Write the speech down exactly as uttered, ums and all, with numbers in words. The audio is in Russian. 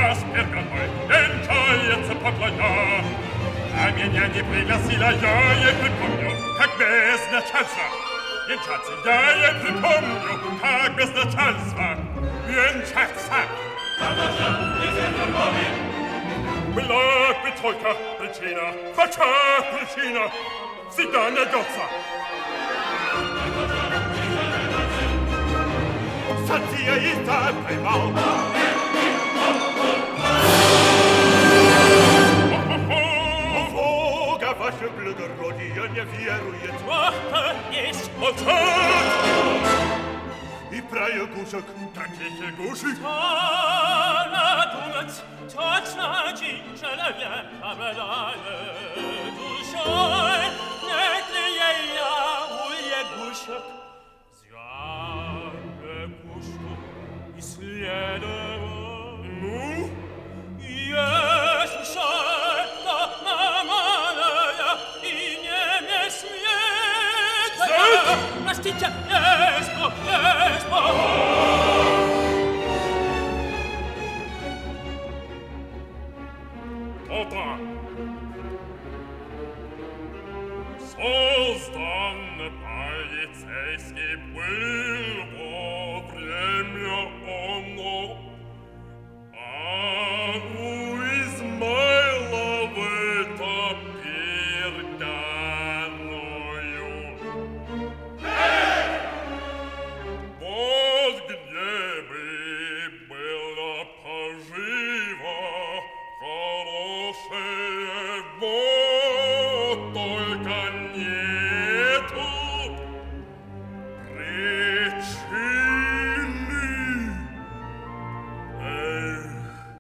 вас передо венчается поклоня. А меня не пригласила, я ей припомню, как без начальства. Венчаться я ей припомню, как без начальства. Венчаться. Была бы только причина, хотя причина всегда найдется. Сатия и так поймал. Бога, ваше благородие, не верует. Ах, есть молчать! И про лягушек. Каких лягушек? Надо думать, точно один человек обладает душой. Нет ли я у лягушек?